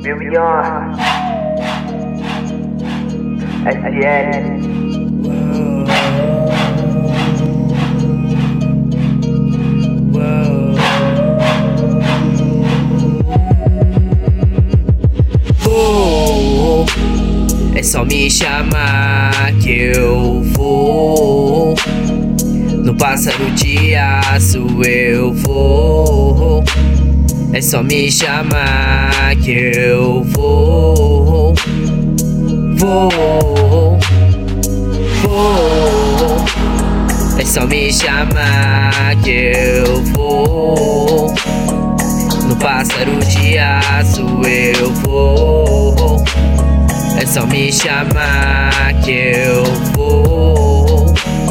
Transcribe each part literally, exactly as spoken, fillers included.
Meu melhor S L. É só me chamar que eu vou. No pássaro de aço eu vou. É só me chamar que eu vou. Vou, vou. É só me chamar que eu vou. No pássaro de aço eu vou. É só me chamar que eu vou.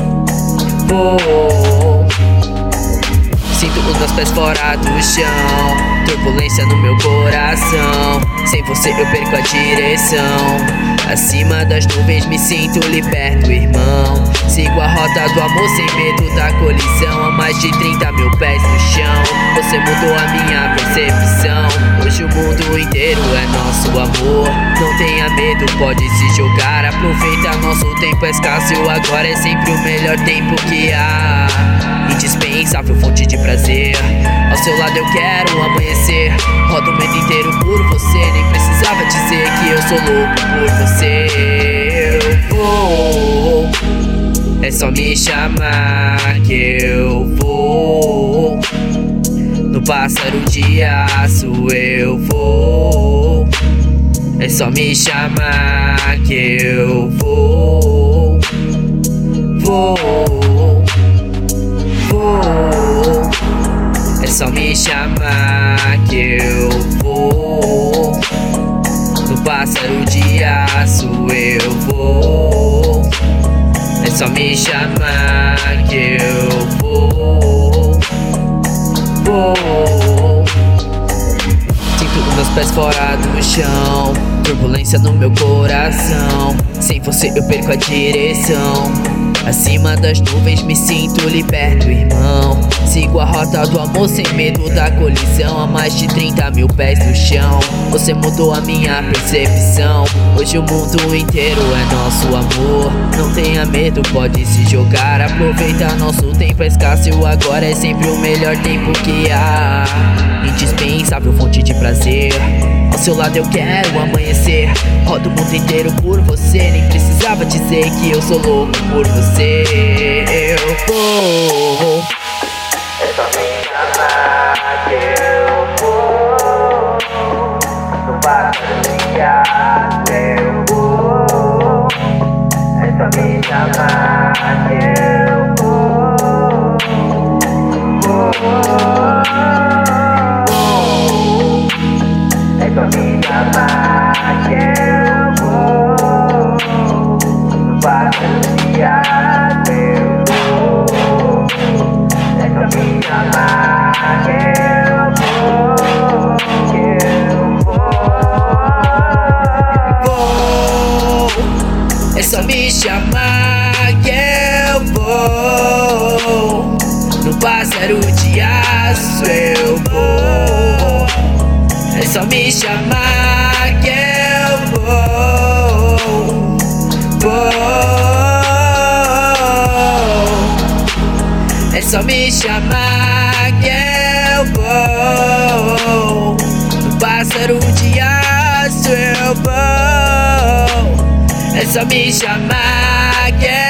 Vou. Sinto os meus pés fora do chão, turbulência no meu coração. Sem você eu perco a direção. Acima das nuvens me sinto liberto, irmão. Sigo a rota do amor sem medo da colisão. A mais de trinta mil pés no chão. Você mudou a minha percepção. Hoje o mundo inteiro é nosso amor. Não tenha medo, pode se jogar. Aproveita, nosso tempo é escasso. Agora é sempre o melhor tempo que há. Indispensável fonte de prazer. Ao seu lado eu quero amanhecer. Rodo o mundo inteiro por você. Nem precisava dizer que eu sou louco por você. Eu vou. É só me chamar que eu vou. No pássaro de aço eu vou. É só me chamar que eu vou. Vou. Vou. É só me chamar que eu vou. No pássaro de aço eu vou. É só me chamar que eu vou. Vou. Sinto os meus pés fora do chão, turbulência no meu coração. Sem você eu perco a direção. Acima das nuvens me sinto liberto, irmão. Sigo a rota do amor sem medo da colisão. A mais de trinta mil pés no chão. Você mudou a minha percepção. Hoje o mundo inteiro é nosso amor. Não tenha medo, pode se jogar. Aproveita, nosso tempo é escasso. Agora é sempre o melhor tempo que há. Indispensável fonte de prazer. Ao seu lado eu quero amanhecer. Rodo o mundo inteiro por você. Nem precisava dizer que eu sou louco por você. Eu vou. É só me chamar que eu vou. No pássaro de aço eu vou. É só me chamar que eu vou. Vou. É só me chamar que eu vou. No pássaro de aço eu vou. É só me chamar que eu vou. Que eu Vou. É só me chamar que eu vou. No pássaro de aço eu vou. É só me chamar que eu vou. Vou. É só me chamar que eu vou. No pássaro de aço eu vou. É só me chamar que